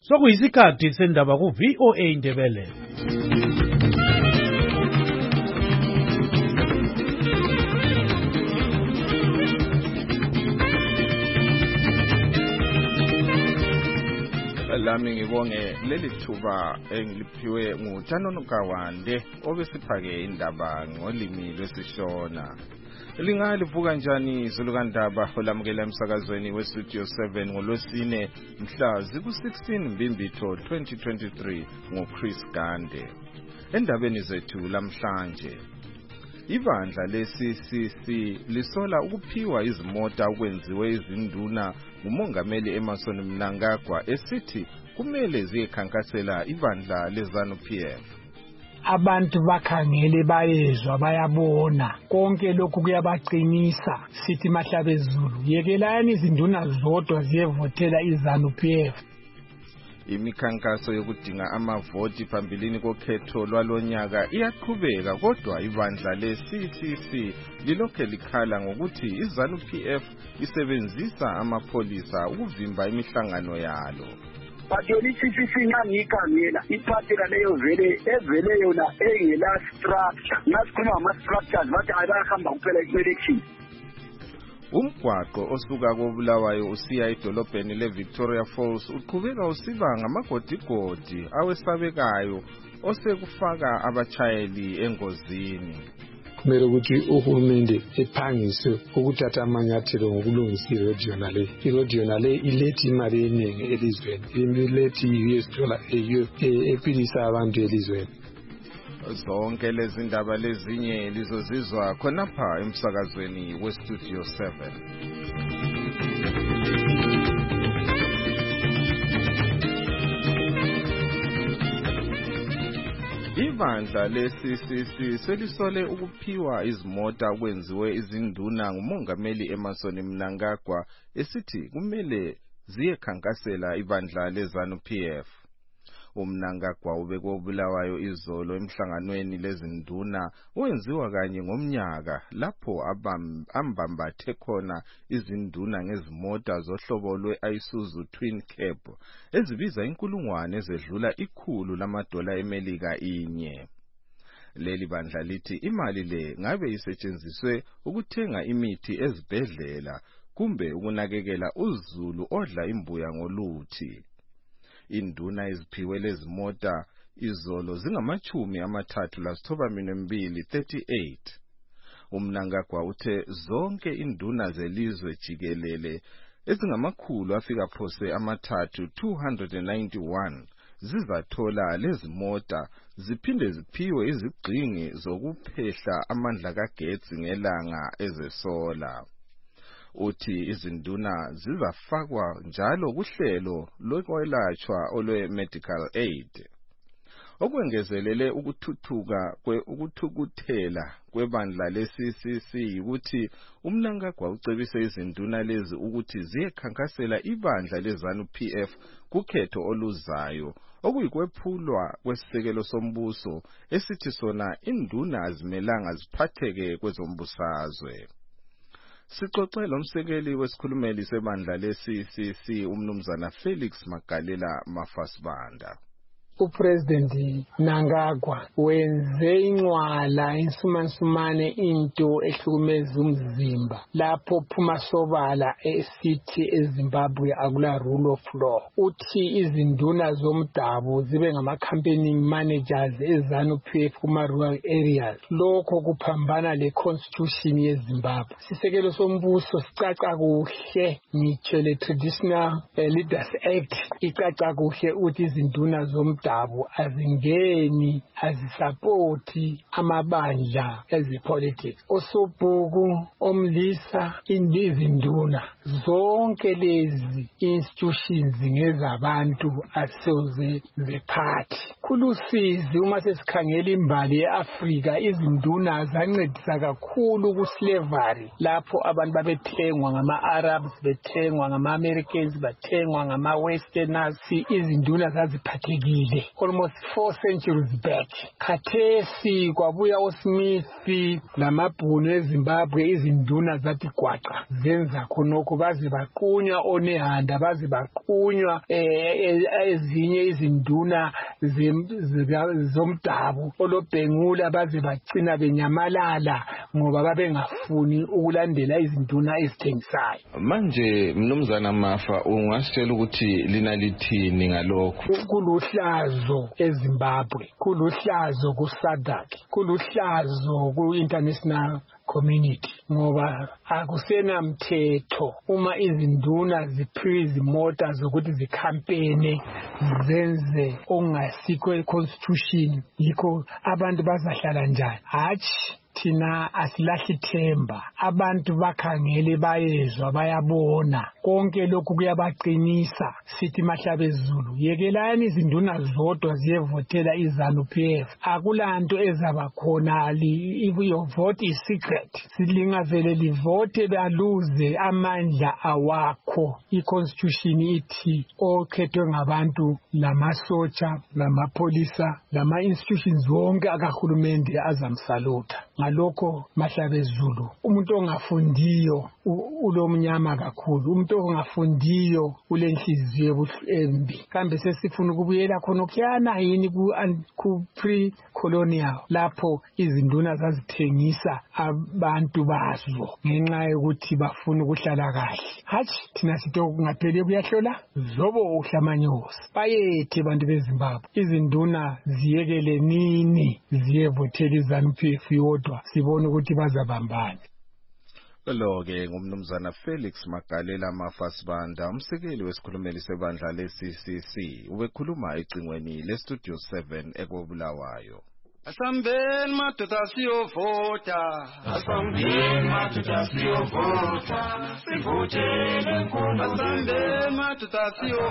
Sokuyisikhathi sendaba ku VOA Indebele. Lami ngibonge leli thuba engiliphiwe nguThanono Kawande obesiphake indaba ngolimi lwesiShona. Lingalivuka njani izulu kaNdaba olamukela emsakazweni weStudio 7 ngoLwesine mhla ziku-16 Mbimbitho 2023 nguChris Gande. Endabeni zethu lamhlanje, ibandla le-CCC lisola ukuphiwa izimota okwenziwe izinduna nguMongameli Emmerson Mnangagwa esithi kumele ziyekhankasela ibandla leZANU-PF. Abantu bakhangele bayezwa bayabona konke lokhu kuyabaqinisa sithi Mahlabezulu yekelani izinduna zodwa ziyevotela iZANU-PF. Imikhankaso yokudinga amavoti phambilini kokhetho lwalonyaka iyaqhubeka kodwa ibandla le-CCC lilokhe likhala ngokuthi iZANU-PF isebenzisa amapholisa ukuvimba imihlangano yalo. Batholi CCC ngangiyikhangela iphathi leyo evele yona engela structure nasikhuluma ama-structures bathi ayahamba kuphela ku-election. Umgwaqo osuka koBulawayo usiya edolobheni leVictoria Falls uqhubeka usiba ngamagodigodi awesabekayo osekufaka abachayeli engozini. Kumele ukuthi uhulumende ephangise ukuthatha amanyathelo ngokulungisa irodi yona le. Irodi yona le ilethi imali eningi elizweni, ilethi US$, ephilisa abantu elizweni. Zonke lezi ndaba lezinye lizozizwa khonapha emsakazweni weStudio 7. Ibandla le-CCC selisole ukuphiwa izimota okwenziwe izinduna nguMongameli Emmerson Mnangagwa esithi kumele ziyekhankasela ibandla leZANU-PF. UMnangagwa ubekobulawayo izolo emhlanganweni lezinduna owenziwa kanye ngomnyaka lapho ambambathe khona izinduna ngezimota zohlobo lwe-Isuzu Twin Cab ezibiza inkulungwane ezedlula $100 eMelika inye. Leli bandla lithi imali le ngabe isetshenziswe ukuthenga imithi ezibhedlela kumbe ukunakekela uzulu odla imbuya ngoluthi. Induna eziphiwe lezi mota izolo zingama-32, uMnangagwa uthe zonke induna zelizwe jikelele ezingama-391 zizathola lezi mota ziphinde ziphiwe izigxingi zokuphehla amandla kagetsi ngelanga ezesola. Uthi izinduna zizafakwa njalo kuhlelo lokwelatshwa olwe-medical aid. Okwengezelele ukuthukuthela kwebandla le-CCC ukuthi uMnangagwa ucebise izinduna lezi ukuthi ziyekhankasela ibandla leZANU-PF kukhetho oluzayo okuyikwephulwa kwesisekelo sombuso esithi sona induna azimelanga ziphatheke kwezombusazwe. Sixoxe lomsekeli wesikhulumeli sebandla le-CCC umnumzana Felix Magalela Mafasibanda. uPresident Mnangagwa wenze inqwala insumansumane into ehlukumeza umzimba lapho phuma sobala esithi eZimbabwe akula rule of law. Uthi izinduna zomdabu zibe ngama-campaigning managers eZANU-PF kuma-rural areas. Lokho kuphambana le-constitution yeZimbabwe. Sisekelo sombuso sicaca kuhle ngitsho le-Traditional Leaders Act icaca kuhle uthi izinduna zomdabu azingeni azisapoti amabandla ezepolitics. Osobhuku omlisa izinduna zonke lezi institutions ngezabantu asoze zephathi. kulusizi uma sesikhangela imbali yeAfrika izinduna zancedisa kakhulu kuslavery lapho abantu babethengwa ngama-Arabs bethengwa ngama-Americans bathengwa ngama-Westerners izinduna zaziphathekile almost 4 centuries back. Khathesi kwabuya uSmith lamabhunu eZimbabwe izinduna zathi gwaqa zenza khonokho baze baqunywa onehanda baze baqunywa ezinye izinduna zomdabu olobhengula baze bagcina benyamalala ngoba babengafuni ukulandela izinduna ezithengisayo. Manje mnumzana Mafa ungasitshela ukuthi lina lithini ngalokho? Kuluhlazo eZimbabwe, kuluhlazo kuSADC, kuluhlazo ku-international community ngoba akusenamthetho uma izinduna ziphiwe izimota zokuthi zikhampene zenze ongasikho constitution yikho abantu bazahlala njani. Hatshi thina asilahli ithemba, abantu bakhangele bayezwa bayabona konke lokhu kuyabaqinisa. Sithi Mahlabezulu yekelani izinduna zodwa ziyevotela iZANU-PF, akulanto ezaba khona if your vote is secret. Silingavele livote baluze amandla awakho. I-constitution ithi okhethwe ngabantu lamasotsha lamapolisa lama-institutions wonke akahulumende azamsalutha. Ngalokho Mahlabezulu umuntu ongafundiyo ulomnyama kakhulu, umuntu ongafundiyo ulenhliziyo embi. Kambe sesifuna ukubuyela khonokhuyana yini ku pre-colonial lapho izinduna zazithengisa abantu bazo ngenxa yokuthi bafuna ukuhlala kahle. Hatshi thina sithi kungapheli kuyahlola zobo uhlamanyosi. Bayethe abantu beZimbabwe izinduna ziyekele nini ziyevotela iZANU-PF yodwa sibone ukuthi bazabambana. Lo-ke ngumnumzana Felix Magalela Mafasibanda, umsekeli wesikhulumeli sebandla le-CCC, ubekhuluma ecingweni le-Studio 7 eKobulawayo. Asambeni madoda siyovota, asambeni madoda siyovota, sivotele nkulu. Asambeni madoda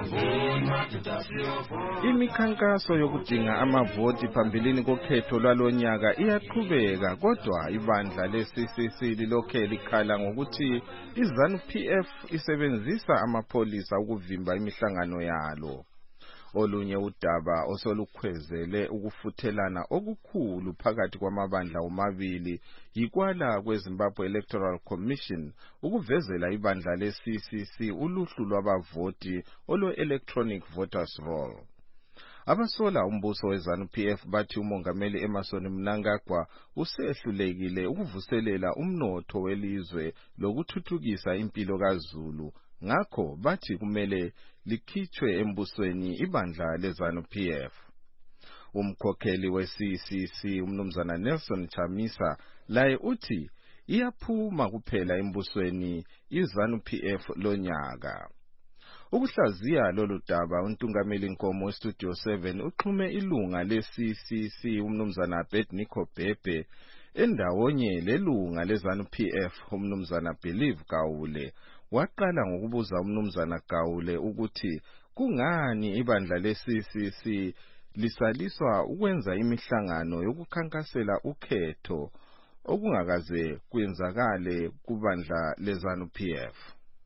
siyovota. Imikhankaso yokudinga amavoti phambilini kokhetho lwalonyaka iyaqhubeka, kodwa ibandla le-CCC lilokhe likhala ngokuthi iZANU-PF isebenzisa amapolisa ukuvimba imihlangano yalo. Olunye udaba osolukhwezele ukufuthelana okukhulu phakathi kwamabandla omabili yikwala kweZimbabwe Electoral Commission ukuvezela ibandla le-CCC uluhlu lwabavoti olwe-electronic voters roll. Abasola umbuso weZANU-PF bathi umongameli Emmerson Mnangagwa usehlulekile ukuvuselela umnotho welizwe lokuthuthukisa impilo kaZulu. Ngakho bathi kumele likhitshwe embusweni ibandla leZANU-PF. Umkhokheli we-CCC umnumzana Nelson Chamisa laye uthi iyaphuma kuphela embusweni iZANU-PF lonyaka. Ukuhlaziya lolu daba untungameli Nkomo Studio 7 uxhume ilunga le-CCC umnumzana Abednego Bhebhe endawonye lelunga leZANU-PF umnumzana Believe Gawule. Waqala ngokubuza umnumzana Gawule ukuthi kungani ibandla le-CCC lisaliswa ukwenza imihlangano yokukhankasela ukhetho okungakaze kwenzakale kubandla leZANU-PF.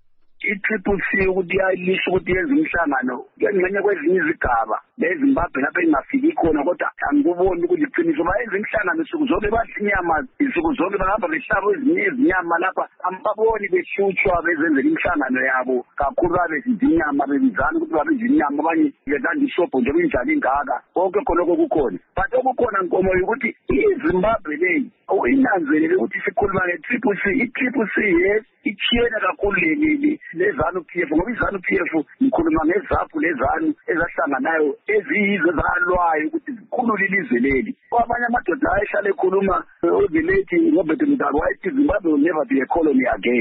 I-CCC ukuthi yalisho ukuthi yenza umhlangano ngengxenye kwezinye izigaba leZimbabwe lapho ingafiki khona, kodwa angikuboni ukuthi iqiniso bayenza imihlangano suku zonke badla inyama, suku zonke bahamba behlaba ezinye izinyama lapha ambaboni behlutshwa bezenzela imihlangano yabo kakhulu babezidla inyama bebizana ukuthi babedla inyama abanye bedlanda ishobho nje kunjani ingaka konke khonoko kukhona. But okukhona Nkomo ukuthi iZimbabwe leyi inanzelele ukuthi sikhuluma nge-CCC. I-CCC yes ichiyene kakhulu leZANU-PF ngoba iZANU-PF ikhuluma ngezaphu lezanu ezahlanganayo eziyizwe zalwayo ukuthi zikhulule ilizwe leli. Abanye amadoda ayehlala ekhuluma ozilethi Robert Mugabe wayethi Zimbabwe will never be a colony again.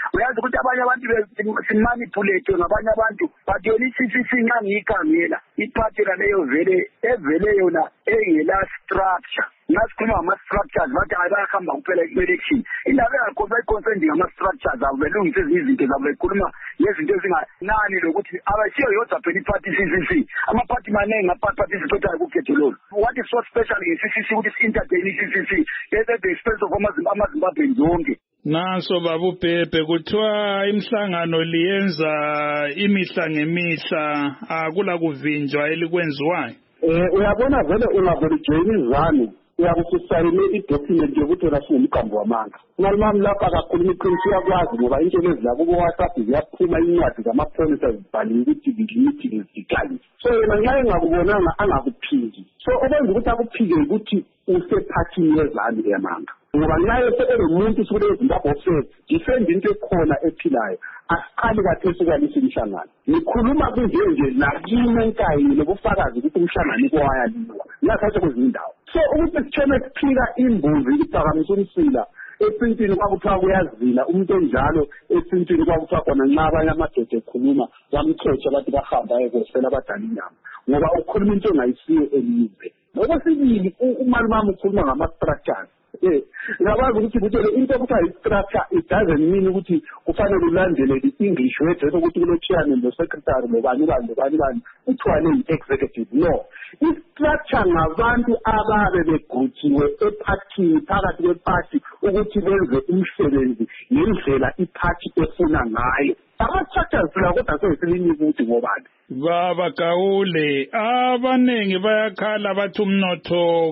uyazi ukuthi abanye abantu simanipulate ngabanye abantu but yona i-CCC nxa ngiyikhangela iphathi leyo evele yona engela structure nasikhuluma ngama-structures bathi bayahamba kuphela i-election indaba engakhosa i-concerned ngama-structures abo belungise izinto zabo bekhuluma ngezinto ezinganani lokuthi abasiyo yodwa phela iphathi i-CCC amaphathi maningi aparticipatayo kukhetho lolu. What is so special nge-CCC ukuthi si-entertain i-CCC at the expense of amaZimbabweans onke? Naso babubhebhe kuthiwa imihlangano liyenza imihla ngemihla akula kuvinjwa elikwenziwayo. Uyabona vele ungavolijoyina izanu uyakusayine i-document yokuthi wena singumqambo wamanga. Ngalmami lapha kakhuluma iqiniso uyakwazi ngoba into lezi labo ku-WhatsApp ziyaphuma incwadi zamapholisa zibhaliwe ukuthi ngilithi lezigali. So yena nxa engakubonanga angakuphiki. So okwenza ukuthi akuphike ukuthi usephathini yezanu yamanga. Ngoba naye sebengumuntu sukule Zimbabwe office defend into ekhona ephilayo asiqali kathesi kwalisa imhlangano ngikhuluma kunje nakini enkayini lobufakazi ukuthi umhlangano kwayaliwa nakhathi kuzindawo so ukuthi sitheme siphika imbuzi iphakamisa umsila esintini kwakuthiwa kuyazila umuntu onjalo esintini kwakuthiwa khona nxa abanye amadoda ekhuluma bamchotha bathi bahamba ekosela abadala inyama ngoba ukhuluma into engayisiyo elizwe ngokwesibili umalumami ukhuluma ngama-structures ngiyakwazi ukuthi kutshele into ekuthiwa i-structure it doesn't mean ukuthi kufanele ulandele i-English word ukuthi kulo-chairman lo-secretary lobani kuthiwane yi-executive no i-structure ngabantu ababe begruthiwe ephathini phakathi kwephathi ukuthi benze umsebenzi ngendlela iphathi efuna ngayo ama-structures phela kodwa seyisilinye ukuthi ngobani Baba Gaule abanengi bayakhala bathi umnotho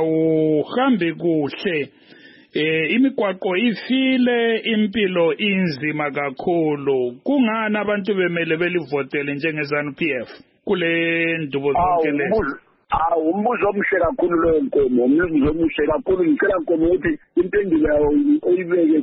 kawuhambi kuhle imigwaqo ifile impilo inzima kakhulu kungani abantu bemele belivotele njengezanu-PF kule ndubo zonke lezi umbuzo omuhle kakhulu lowo Nkomo umbuzo omuhle kakhulu ngicela Nkomo ukuthi impendulo yawo oyibeke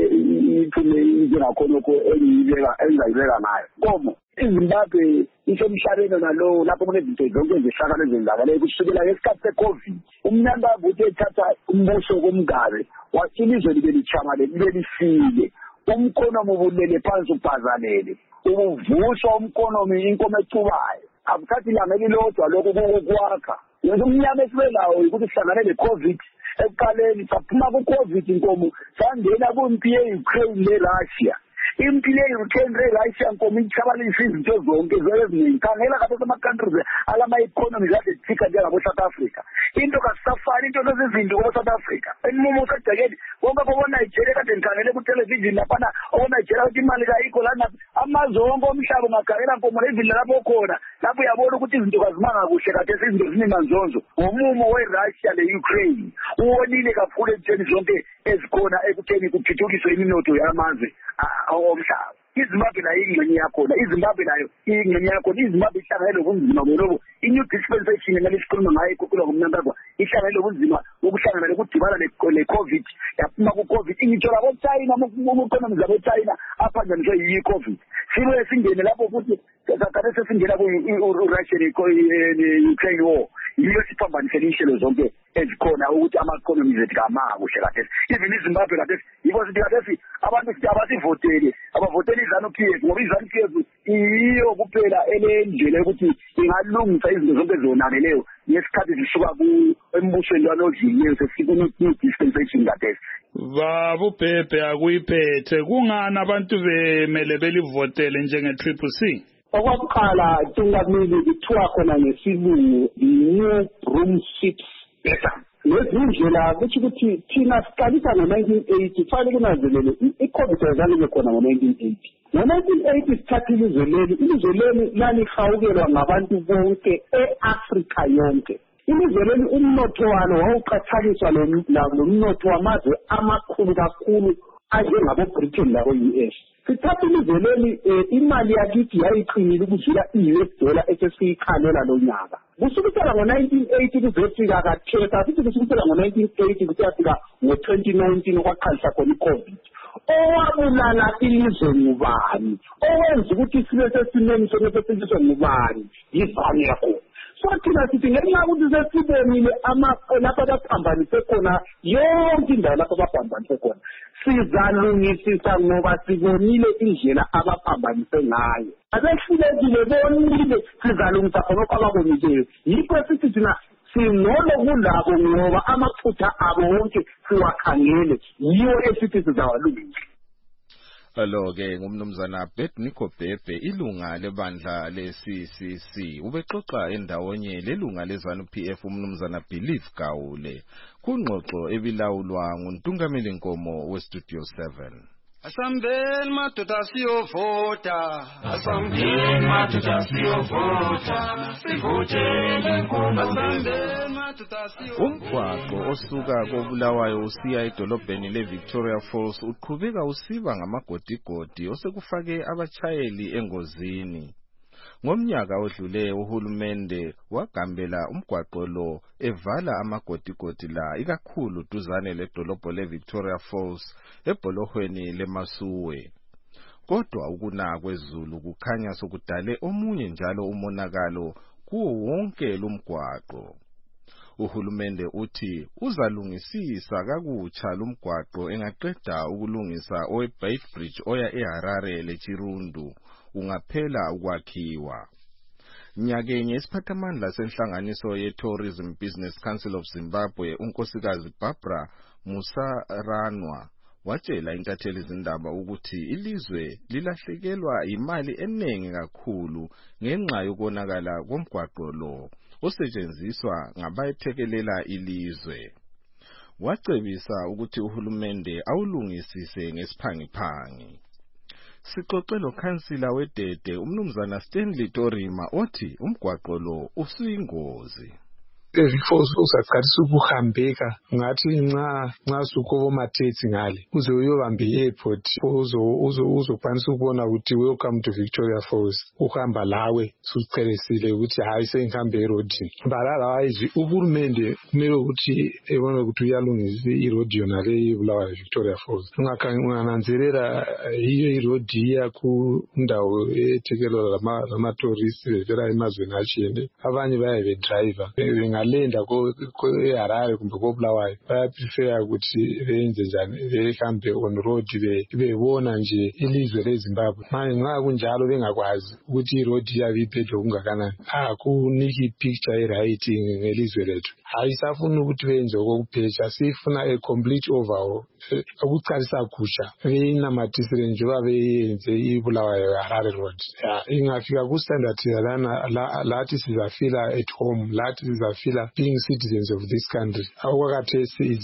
iphume njengakhonokho engayibeka ngayo Nkomo iZimbabwe isemhlabeni nalowo lapho kunezinto zonke ezihlakana ezenzakalayo kusukela ngesikhathi se-COVID umnyaka ukuthi ethatha umbuso komgabe wathi ilizwe libe lichamalele libe lifile umkonomi ubulele phansi ubhazalele ubuvuswa umkonomi inkomo ecubayo akuthathi ilanga elilodwa lokhu kokwakha yenza umnyama esibelawo ukuthi sihlangane le-COVID ekuqaleni saphuma ku-COVID Nkomo sangena kumpi ye-Ukraine le-Russia impi le-Ukraine le-Russia Nkomo ichabalisa izinto zonke eziningi khangela kabe ama-countries alama-economies ade thika njengabo-South Africa into kasisafani into lezizinto kwa-South Africa enumumo usadekeli konke kobo-Nigeria kade ngikhangele ku-television laphana obo-Nigeria ukuthi imali kayikho lana amazwe wonke omhlaba ungakhangela Nkomo lezindlela lapho khona lapho uyabona ukuthi izinto kazimanga kuhle kade izinto zinemanzonzo ngomumo we-Russia le-Ukraine uwonile kakhulu ezitheni zonke ezikhona ekutheni kuthuthukiswe iminotho yamazwe omhlaba iZimbabwe nayo ingxenye yakhona iZimbabwe nayo ingxenye yakhona iZimbabwe ihlangane lobunzima ngoba i-new dispensation ngalesikhuluma ngayo ikukhula ngomnyankazana ihlangane lobunzima ukuhlangana lokudibana le-COVID yaphuma ku-COVID ingitsho labo-China ubukonomi zabo-China aphanjaniswe yi-COVID sibuye singene lapho futhi sakade sesingena ku-Russia ne-Ukraine war yiyo siphambanisele inhlelo zonke ezikhona ukuthi ama-economies ethu kamanga kuhle kathesi even iZimbabwe kathesi yiko sithi kathesi abantu sithi abasivotele abavotele izanu-PF ngoba izanu-PF yiyo kuphela elendlela yokuthi ingalungisa izinto zonke ezonakeleyo ngesikhathi zisuka embusweni lwanodlileyo sesiku-new dispensation kathesi babubhebhe akuyiphethe kungani abantu bemele belivotele njenge-CCC Okokuqala Tungamili kuthiwa khona ngesilungu new broom sweeps better lezindlela kuthi ukuthi thina siqalisa ngo-1980 kufanele kunanzelele i-COVID yazalike khona ngo-1980 ngo-1980 sithatha ilizwe leli lalihawukelwa ngabantu bonke e-Afrika yonke ilizwe leli umnotho walo wawuqathaniswa nomnotho wamazwe amakhulu kakhulu anjengabo-Britain labo-US sithatha ilizwe leli imali yakithi yayiqinile ukudlula i-US$ esesiyikhalela lo nyaka kusukela ngo-1980 kuzofika kathesa futhi kusukela ngo-1980 kusiyafika ngo-2019 okwaqalisa khona i-COVID owabulala ilizwe ngubani owenza ukuthi sibe sesimeni sokusetshenziswa ngubani yizanu yakhona so thina sithi ngenxa ukuthi sesibonile lapha abaphambanise khona yonke indawo lapha abaphambanise khona sizalungisisa ngoba sibonile indlela abaphambanise ngayo abehlulekile bonile sizalungisa khona kwababonileyo yikho sithi thina sinolo kulabo ngoba amaphutha abo wonke siwakhangele yiwo esithi sizawalungisa. Alo-ke ngumnumzana Betnico Bhebhe ilunga lebandla le-CCC ubexoxa endawonye lelunga leZANU-PF umnumzana Believe Gawule kungxoxo ebilawulwa nguNtungameli Nkomo weStudio 7. Asambeni madoda siyovota, asambeni madoda siyovota, sivotele Nkomo. Asambeni madoda siyovota. Umgwaqo osuka koBulawayo usiya edolobheni leVictoria Falls uqhubeka usiba ngamagodigodi osekufake abachayeli engozini. Ngomnyaka odlule uhulumende wagambela umgwaqo lo evala amagodigodi la ikakhulu duzane ledolobho leVictoria Falls ebholohweni leMasuwe. Kodwa ukuna kwezulu kukhanya sokudale omunye njalo umonakalo kuwo wonke lumgwaqo. Uhulumende uthi uzalungisisa kakutsha lumgwaqo engaqeda ukulungisa oweBait Bridge oya eHarare leChirundu ungaphela ukwakhiwa. Nyakenye isiphathamandla senhlanganiso ye-Tourism Business Council of Zimbabwe unkosikazi Barbara Musaranwa watshela intatheli izindaba ukuthi ilizwe lilahlekelwa imali eningi kakhulu ngenxa yokonakala komgwaqo lo osetshenziswa ngabayethekelela ilizwe. Wacebisa ukuthi uhulumende awulungisise ngesiphangiphangi. Sixoxe lokhansila weDede umnumzana Stanley Torima othi umgwaqo lo usuyingozi. Usaqalisa ukuhambeka ngathi nxa sukobo mathethi ngale uze uyobamba i-airport uzokwanisa ukubona ukuthi welcome to Victoria Falls uhamba lawe sucelesile ukuthi hayi sengihambe erodini balala izwi uhulumende kumele ukuthi ebone ukuthi uyalungisa irodi yona le ibulawayo Victoria Falls ungananzelela iyo irodi iya ku ndawo ethekelwa lama-tourists bevela emazweni atshiyene abanye baye bedriver lenda eHarare kumbe koBulawayo bayaprefer ukuthi benze njani behambe on road bebona nje ilizwe leZimbabwe. Manje nxa kunjalo bengakwazi ukuthi iroad yabe iphethwe kungakanani akuniki picture right ngelizwe lethu. Ayisafuna ukuthi benze okuphetsha sifuna a complete overhaul ukuqalisa kusha beyinamathisile njengoba beyenze iBulawayo Harare road ingafika ku standard lana lathi sizafila at home lathi sizafila being citizens of this country. Awakathesi is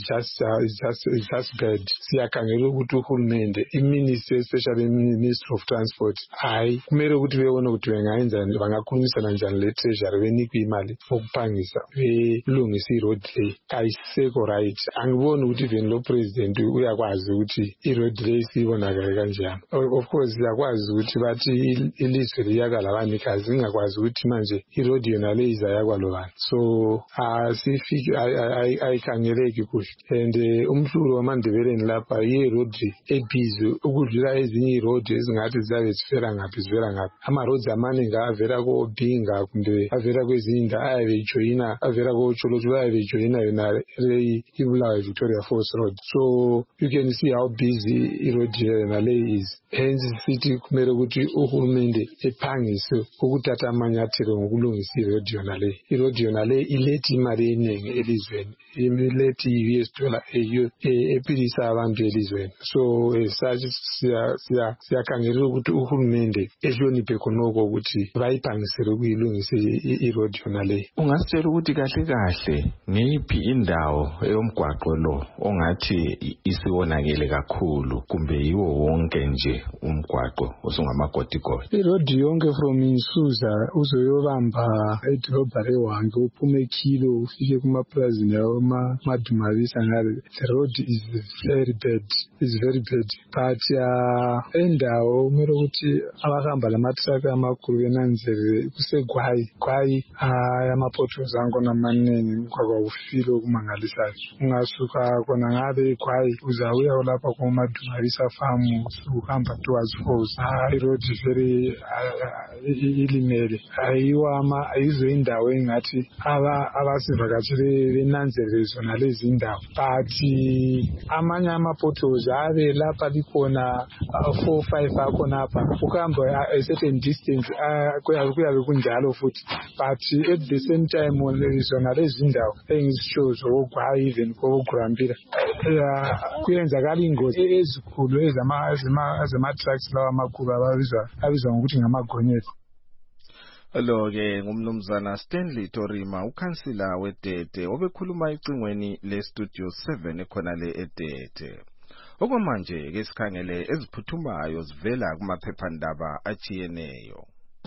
just bad. Siyakhangela ukuthi uhulumende iministry especially Ministry of Transport hayi kumele ukuthi beyona ukuthi bengayenza bangakhulumisana njani le treasury benikwe imali okuphangisa belungisa iroad le ayiseko right. Angiboni ukuthi even lo president uyakwazi ukuthi iroad le sibonakala kanjani. Of course siyakwazi ukuthi bathi ilizwe liyakala abanikazi ingakwazi ukuthi manje iroad yona le izayakwa lobani. So sifike ayikhangeleki kuhle and umhlulo wamandebeleni lapha i-road ebhizi ukudlula ezinye i-road ezingathi zizabe zivela ngaphi ama-roads amaningi avela ko-Obinga kumbe avela kwezinye indawo ayabejoyina avela ko-Cholocho ayabejoyina yona iBulawayo Victoria Falls road. So you can see how busy i-road yona le is. Hence sithi kumele ukuthi uhulumende ephangise ukuthatha amanyathelo ngokulungisa i-road yona le ilethi imali eningi elizweni imilethi $US ephilisa abantu elizweni. So siyakhangela ukuthi uhulumende ehloniphe khonoko ukuthi bayiphangisele ukuyilungisa i-road yona le. Ungasitshela ukuthi kahle kahle ngeyiphi indawo eyomgwaqo lo ongathi isiwonakele kakhulu kumbe yiwo wonke nje umgwaqo osungamagodigodi? I-road yonke from Insuza uzoyobamba edolobha leWange uphume kilo ufike kumapulazini yawo Madumavisa ngale. The road is very bad. It's very bad. But endawo kumele ukuthi abahamba lamatraka amakhulu benanzele kusegwayi amapotholes angona amaningi umgwaqo ufile okumangalisayo. Ungasuka khona ngabe eGwayi uzawuya lapha koMadungarisa farm uhamba towards Falls. I-road very ilimele. Ayizo indawo engathi abasivakatshele benanzelele zona lezi indawo. But amanye ama-potholes ave lapha likhona 4-5 akhona apha. Ukuhamba a certain distance kuyabe kunjalo futhi. But at the same time zona lezi indawo engizisho zoGwayi even koGrambila kuyenzakala ingozi ezikhulu ezama-trucks lawa amakhulu abizwa ngokuthi ngamagonyela. Lo-ke ngumnumzana Stanley Torima, ukhansila weDete obekhuluma icingweni le-Studio 7 ekhona le eDete. Okwamanje ke sikhangele eziphuthumayo zivela kumaphephandaba ajiyeneyo.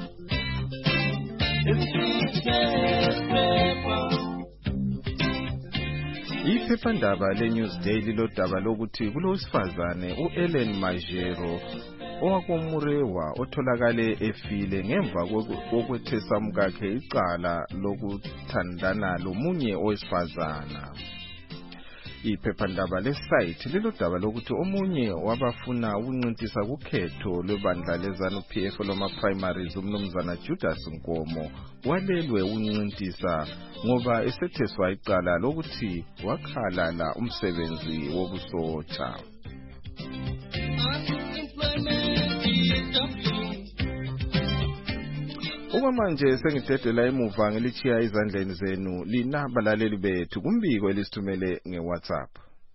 Iphephandaba le-Newsday lilodaba lokuthi kulowesifazane u-Ellen Majero owakomurewa otholakale efile ngemva kokwethesa umkakhe icala lokuthandana lomunye owesifazana. Iphephandaba lesite lilodaba lokuthi omunye wabafuna ukuncintisa kukhetho lwebandla leZANU-PF lwama-primaries umnumzana Judas Nkomo walelwe ukuncintisa ngoba esetheswa icala lokuthi wakhalala umsebenzi wobusotsha. Okwamanje sengidedela emuva ngelichiya izandleni zenu lina balaleli bethu kumbiko elisithumele ngeWhatsApp.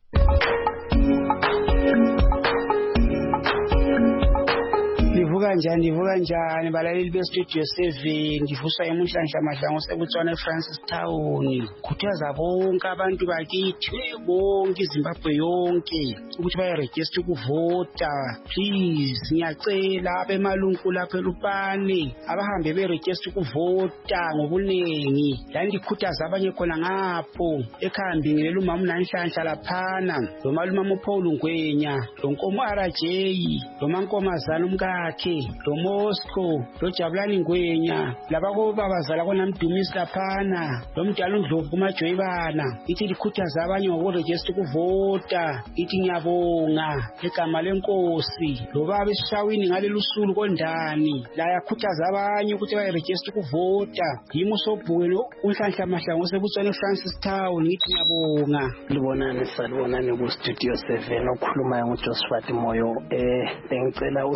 Nivuka njani balaleli beStudio 7 ngivuswa emuhlanhla mahlango sebutswana Francis Town. Khuthaza bonke abantu bakithi bonke iZimbabwe yonke ukuthi bayeregister ukuvota. Please ngiyacela abemalungu lapha eLupane abahambe beregister ukuvota ngobunengi. La ngikhuthaza abanye khona ngapho ekhambi ngilela umama uNanhlanhla laphana lo malume uPaul Ngwenya lo Nkomo RJ lo Mankomazana umkakhe lo Moscow lo Jabulani Ngwenya labako babazala konamdumisi laphana lo Mdala uNdlovu kumaJoyibana. Ithi likhuthaza abanye ngokuregister ukuvota. Ithi ngiyabonga egama lenkosi lo baba eShawini ngalelo usulu kondani la yakhuthaza abanye ukuthi bayeregister ukuvota. Yimo sobhuke uNhlanhla mahlango sebutswana Francis Town. Ngithi ngiyabonga. Libonani salibonani ku Studio 7 okhuluma ngoJosephat Moyo. Bengicela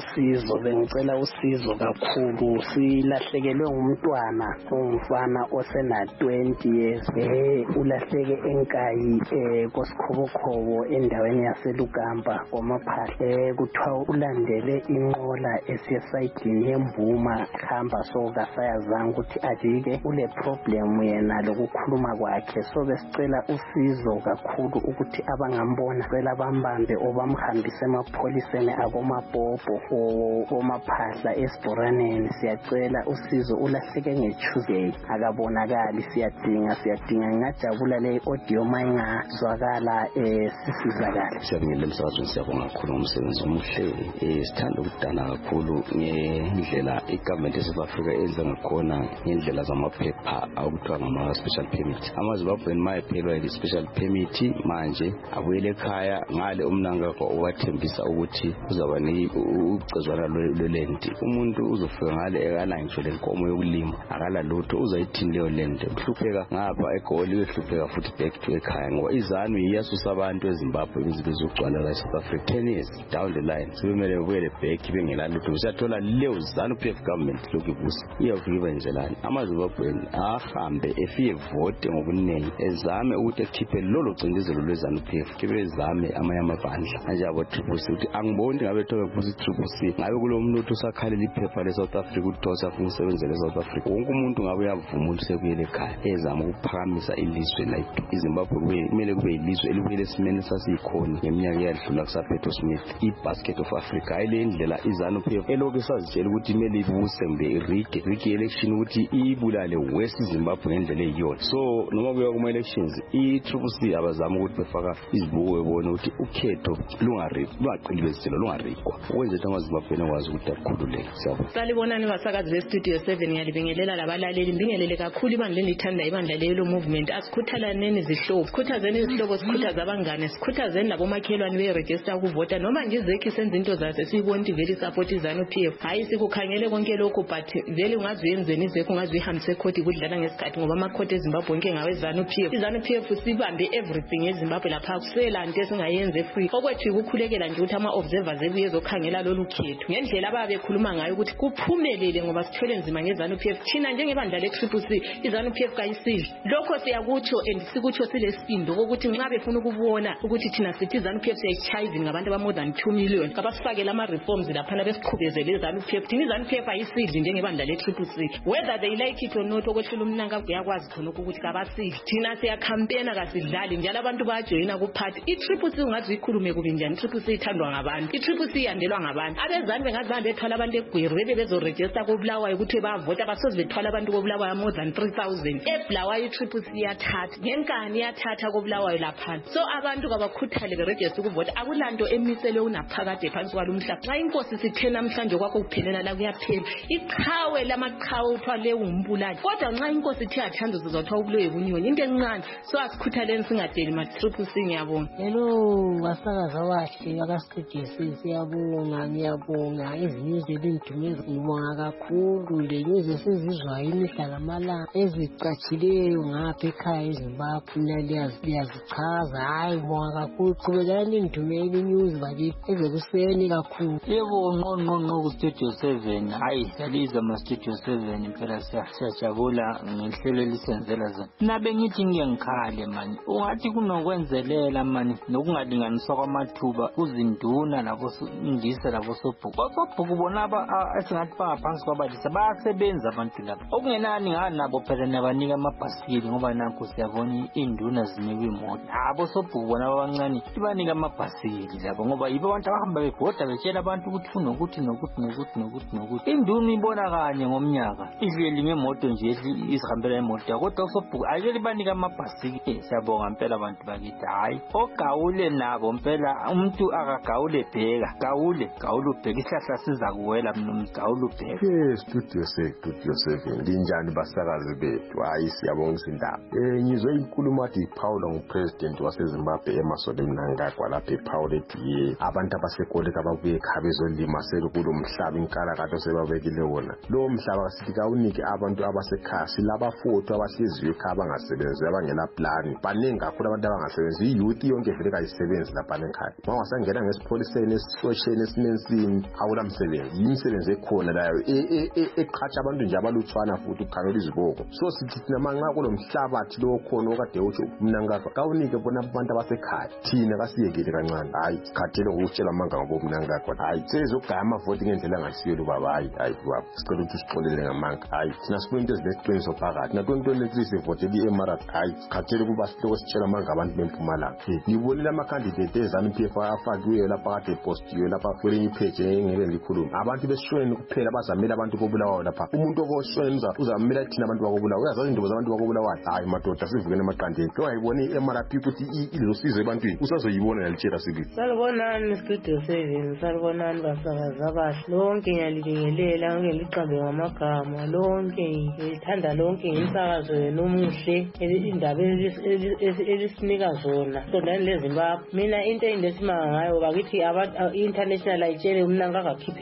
usizo kakhulu. Silahlekelwe umfana osena 20 years. Ulahleke eNkayi koSikhobokhobo endaweni yaseLugamba koMaphahla. Kuthiwa ulandele inqola esesayidini yemvuma khamba soka sayazanga ukuthi ajike ule problem yena lokukhuluma kwakhe. So besicela usizo kakhulu ukuthi abangambona cela bambambe obamhambise emapholiseni akoMabhobho oMaphahla eSiboraneni. Siyacela usizo, ulahleke ngeTuesday akabonakali. Siyadinga ngajabula le audio mayingazwakala sisizakala. Siyabonga emsakazweni, siyabonga kakhulu ngomsebenzi omuhle. Sithanda ukudana kakhulu ngendlela igovernment yaseAfrika enza ngakhona ngendlela zamaphepha okuthiwa ngama-special permit. AmaZimbabwean mayephelwa i-special permit manje abuyele ekhaya ngale umnankakho owathembisa ukuthi uzaba ucezwana lweland. Umuntu uzofika ngale ekala ngisho lenkomo yokulima akala lutho, uzayithini leyo land. Uhlupheka ngapha eGoli, uyehlupheka futhi back to ekhaya ngoba iZANU iyasusa abantu eZimbabwe bezogcwala la South Africa 10 years down the line. Sebemele buyele back bengela lutho. Siyathola leyo ZANU-PF government lokhu ibusa iyafika njelani. AmaZimbabwean ahambe efike vote ngobunengi ezame ukuthi ekhiphe lolo cindezelo lweZANU-PF kibe ezame amanye amabandla manje abo TCC ukuthi angiboni ngabe thobe kubuza TCC ngabe kulo muntu usakhalela iphepha leSouth Africa ukuthi afuna usebenzele eSouth Africa. Wonke umuntu ngabe uyavuma ukuthi sekuyele ekhaya ezama ukuphakamisa ilizwe lethu. iZimbabwe kumele kube ilizwe elibuyele esimeni sasiyikhona ngeminyaka eyadlula kusaPeter Smith. I-basket of Africa ayile ndlela iZANU-PF elokhu sazitshela ukuthi imele ibuse mbe irige election ukuthi ibulale West Zimbabwe ngendlela eyiyona. So noma kuya kuma elections i-TCC abazama ukuthi befaka izibuko bebona ukuthi ukhetho lungaqili bezitshela lungarigwa ukwenza ukuthi amaZimbabwe akwazi kude kukhululeke. Siyabonga. Salibonani basakazi bestudio 7 ngiyalibingelela labalaleli mbingelele kakhulu ibandla lithanda ibandla lelo movement asikhuthalaneni izihlobo sikhuthazeni izihlobo sikhuthaza abangane sikhuthazeni labomakhelwane beregister ukuvota noma nje izekhi senza into zaze siyibona vele support iZANU-PF hayi sikukhangele konke lokho but vele ungaziyenzeni izekho ungazihambise ecourt kudlala ngesikhathi ngoba amacourt eZimbabwe onke ngawe ZANU-PF iZANU-PF sibambe everything eZimbabwe lapha kusela into esingayenze free okwethu ukukhulekela nje ukuthi ama observers ebuye ezokhangela lolu khetho ngendlela ababekhuluma ngayo ukuthi kuphumelele ngoba sithwele nzima ngeZANU-PF thina njengebandla le-CCC iZANU-PF kayisidli lokho siyakutsho and sikutsho silesindo ukuthi nxa befuna ukubona ukuthi thina sithi iZANU-PF siyayichiving ngabantu aba more than 2 million kabasifakela ama reforms laphana besiqhubezele iZANU-PF thina iZANU-PF ayisidli njengebandla le-CCC whether they like it or not okwehlula umnanga kuyakwazi khona ukuthi kabasidli thina siyacampaigna kasidlali njalo abantu bayajoyina kuphathi i-CCC ungathi ikhulume kubi njani i-CCC ithandwa ngabantu i-CCC iyandelwa ngabantu abezani bengathi bahambe bethwala abantu eGweru bebe bezoregister koBulawayo ukuthi bavota basoze bethwala abantu koBulawayo more than 3000 eBulawayo i-CCC iyathatha ngenkani iyathatha koBulawayo lapha so abantu kabakhuthale beregister ukuvota akulanto emiselwe unaphakade phansi kwalomhlaba xa inkosi sithe namhlanje kwakho kuphelela la kuyaphela iqhawe lamaqhawe uthwale umbulali kodwa nxa inkosi ithi athanda uzothiwa ubuloye bunyoni into encane so asikhuthaleni singadeli ma-CCC ngiyabonga hello basakaza wahle akasigesi ngiyabonga izizwe lindumeza ngibonga kakhulu le nyizwe sizizwayo imihla ngamalanga ezicatshileyo ngapha ekhaya eZimbabwe liyazichaza hayi ngibonga kakhulu qhubekani lindumela inews bakithi ezekuseni kakhulu yebo ngqo ku-studio 7 hayi yaliza ma-studio 7 phela siyajabula ngenhlelo elisenzela zona nabe ngithi ngiyangikhale mani ungathi kunokwenzelela mani nokungalinganiswa kwamathuba kuzinduna labofundisa labosobhuku bona esingathi bangaphansi kwabalisa bayasebenza abantu laba okungenani ngani nabo phela nabanika amabhasikili ngoba nakho siyabona induna zinikwe imoto abosobhuku bona abancane ibanika amabhasikili labo ngoba yibo abantu abahamba bebhoda betshela abantu ukuthi kunokuthi nokuthi induna ibona kanye ngomnyaka idleli ngemoto nje izihambela imoto kodwa usobhuku ayeke libanika amabhasikili siyabonga mpela abantu bakithi hayi ogawule nabo mpela umuntu akagawule bheka gawule ubheka isihlahla siza kuwela mnumgawule ubheka studio 7 linjani basakazi bethu hayi siyabonga indaba ngizwe inkulumo athi Paul ngupresident waseZimbabwe eMasobe Mnangagwa lapha ePaul eDiye abantu abasekoleka babuye ekhaya bezolima sekulo mhlaba inkalakatha sebabekile wona lo mhlaba asithi kawunike abantu abasekhaya silabafowethu abahleziyo ekhaya abangasebenzi abangela plan baningi kakhulu abantu abangasebenzi iyouth yonke vele kayisebenzi lapha ekhaya mawasangena ngesipholiseni esisosheni esinensini awula msebenzi yimisebenzi ekhona layo eqhatsha abantu nje abalutshwana futhi ukukhangela iziboko so sithi thina manxa kulo mhlabathi lo khona okade utsho Mnangagwa kawunike bona abantu abasekhaya thina kasiyekele kancane hayi sikhathele ngokutshela amanga ngoba Mnangagwa hayi sezogaya amavoti ngendlela angasiyelo baba hayi sicela ukuthi sixolele ngamanga hayi thina sifuna into ezineqiniso phakathi na 2023 sivotele iEmirates hayi sikhathele kuba sihloko sitshela amanga abantu beMpumalanga ngibonile ama-candidate eZANU-PF afakiwe lapha kade postiwe lapha kwelinye ipage engeke ngikhulume abantu besishweni kuphela bazamela abantu koBulawayo lapha umuntu okoshweni uzamela thina abantu bakoBulawayo uyazazi indaba zabantu bakoBulawayo hayi madoda sivukene emaqandeni owayibona iMRP ukuthi ilosizo ebantwini usazoyibona yalitshela sibili salibonani studio 7 salibonani basakazi abahle lonke ngiyalibingelela lonke liqambe ngamagama lonke ngithanda lonke ngemsakazo wenu omuhle indaba elisinika zona sondani leZimbabwe mina into enginesimanga ngayo bakithi i-international ayitshele Mnangagwa akhiphe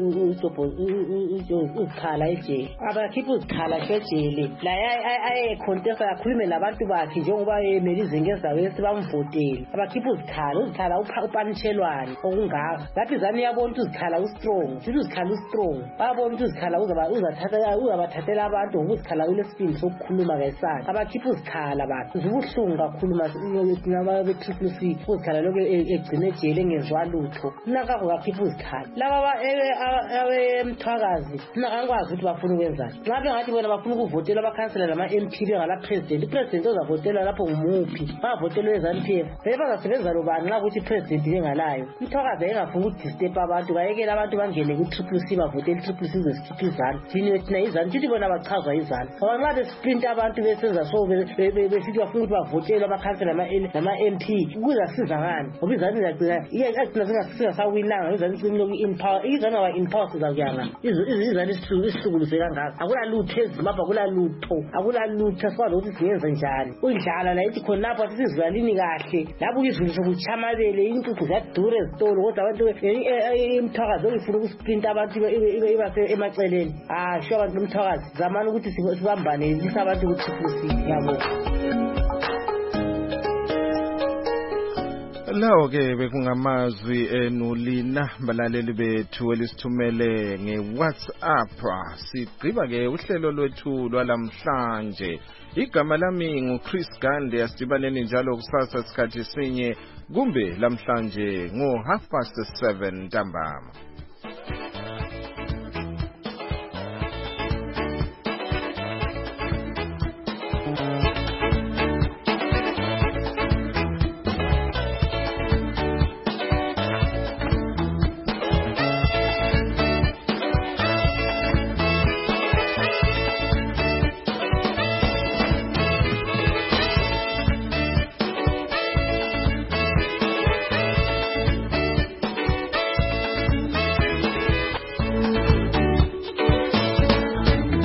uzikhala ejele abakhiphe uzikhala ejele la ayecontesta akhulume nabantu bakhe njengoba yemela izingezayo esibamvoteli abakhiphe uzikhala upanishelwane okungaka lapho izani yabona ukuthi uzikhala ustrong sithi uzikhala ustrong bayabona ukuthi uzikhala uzabathathela abantu ngokuzikhala kulesibindi sokukhuluma kayisana abakhiphe uzikhala bakhe ubuhlungu kakhulu be-CCC uzikhala lokho egcine ejele engezwa lutho Mnangagwa akhiphe uzikhala laba emthwakazi Mnangagwazi ukuthi bafuna ukwenzani nxa bengathi bona bafuna ukuvotela abakhansela nama-MP bengala president ipresident ozavotela lapho ngumuphi bangavotelwe eZANU-PF vele bazasebenza lobani nxa ukuthi ipresident bengalayo umthwakazi ayengafuna ukudisturb abantu bayekela abantu bangene ku-CCC bavotele i-CCC zesikhipha izanu thina izanu thithi bona bachazwa izanu ngoba nxa besprinta abantu besenza so besithi bafuna ukuthi bavotelwe abakhansela nama-MP kuzasiza ngani ngoba izanu agcina singasawinanga izanu iciniloku in-power izana wa impulse zakuyana izana isihlukuluze kangaka akulalutho eZimbabwe akulalutho swalo ukuthi siyenze njani udlala la ithi khona lapha sizizalini kahle lapho izulu sokuchamalele impuphu zadure ezitolo kodwa abantu imthakazo ifuna ukusprinta abantu ibase emaceleni sho abantu umthakazi zamani ukuthi sibambane lisabantu ukuthi yabo. Lawo ke bekungamazwi enulina balaleli bethu elisithumele ngeWhatsApp. Sigqiba ke uhlelo lwethu lwalamhlanje. Igama lami nguChris Gande, asidibaneni njalo kusasa sikhathi sinye kumbe lamhlanje ngo 7:30 ntambama.